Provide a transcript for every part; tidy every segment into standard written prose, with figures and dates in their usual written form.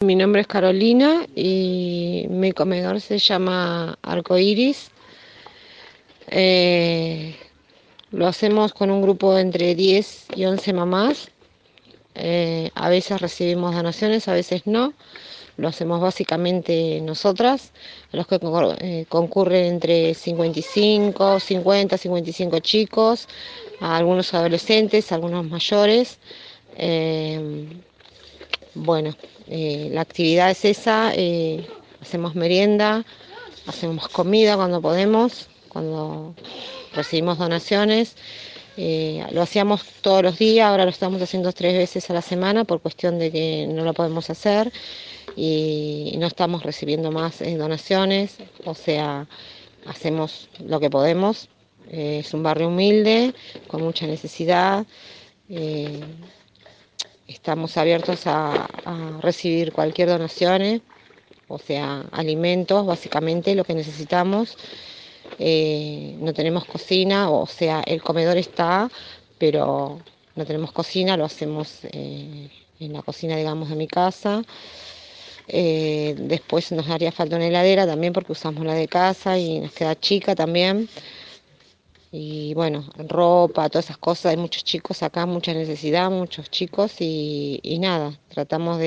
Mi nombre es Carolina y mi comedor se llama Arcoiris. Eh, lo hacemos con un grupo de entre 10 y 11 mamás. A veces recibimos donaciones, a veces no. Lo hacemos básicamente nosotras, a los que concurren entre 55, 50, 55 chicos, a algunos adolescentes, algunos mayores. Eh, Bueno, la actividad es esa, hacemos merienda, hacemos comida cuando podemos, cuando recibimos donaciones. Lo hacíamos todos los días, ahora lo estamos haciendo 3 veces a la semana por cuestión de que no lo podemos hacer y no estamos recibiendo más donaciones, o sea, hacemos lo que podemos. Es un barrio humilde, con mucha necesidad. eh, Estamos abiertos a recibir cualquier donación, o sea, alimentos, básicamente lo que necesitamos. No tenemos cocina, o sea, el comedor está, pero no tenemos cocina, lo hacemos en la cocina, digamos, de mi casa. Después nos haría falta una heladera también porque usamos la de casa y nos queda chica también. Y bueno, ropa, todas esas cosas, hay muchos chicos acá, mucha necesidad, muchos chicos y nada, tratamos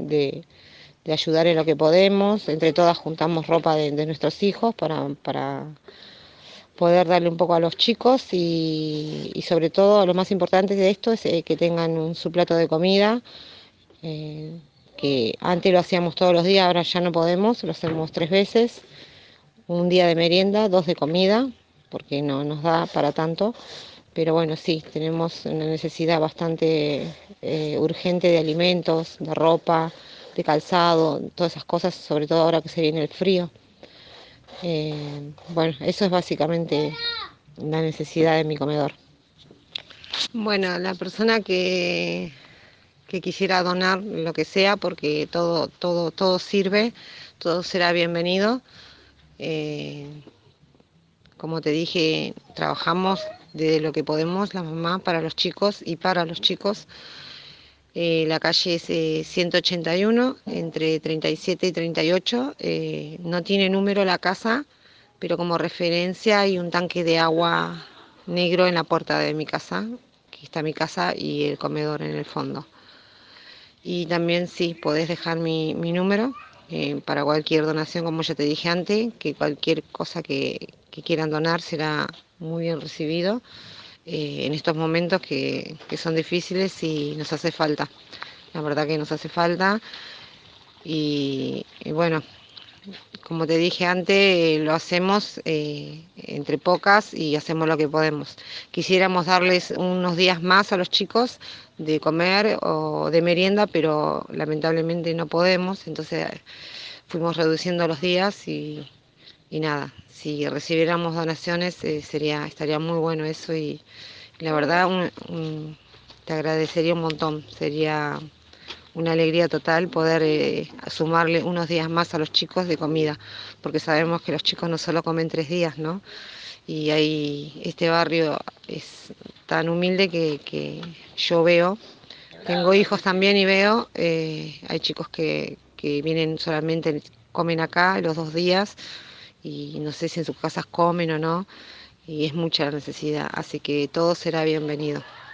de ayudar en lo que podemos, entre todas juntamos ropa de nuestros hijos para poder darle un poco a los chicos y sobre todo lo más importante de esto es que tengan su plato de comida, eh, que antes lo hacíamos todos los días, ahora ya no podemos, lo hacemos 3 veces, un día de merienda, 2 de comida, porque no nos da para tanto, pero bueno, sí, tenemos una necesidad bastante urgente de alimentos, de ropa, de calzado, todas esas cosas, sobre todo ahora que se viene el frío. Bueno, eso es básicamente la necesidad de mi comedor. Bueno, la persona que quisiera donar lo que sea, porque todo sirve, todo será bienvenido. Eh, Como te dije, trabajamos de lo que podemos, la mamá, para los chicos y para los chicos. La calle es 181, entre 37 y 38. No tiene número la casa, pero como referencia hay un tanque de agua negro en la puerta de mi casa, que está mi casa y el comedor en el fondo. Y también sí, podés dejar mi número para cualquier donación, como ya te dije antes, que cualquier cosa que quieran donar será muy bien recibido en estos momentos que son difíciles y nos hace falta. La verdad que nos hace falta y bueno, como te dije antes, lo hacemos entre pocas y hacemos lo que podemos. Quisiéramos darles unos días más a los chicos de comer o de merienda, pero lamentablemente no podemos, entonces fuimos reduciendo los días y nada, si recibiéramos donaciones estaría muy bueno eso y la verdad te agradecería un montón, sería una alegría total poder sumarle unos días más a los chicos de comida, porque sabemos que los chicos no solo comen 3 días, ¿no? Y ahí este barrio es tan humilde que yo veo, tengo hijos también y veo, hay chicos que vienen solamente, comen acá los 2 días y no sé si en sus casas comen o no, y es mucha la necesidad, así que todo será bienvenido.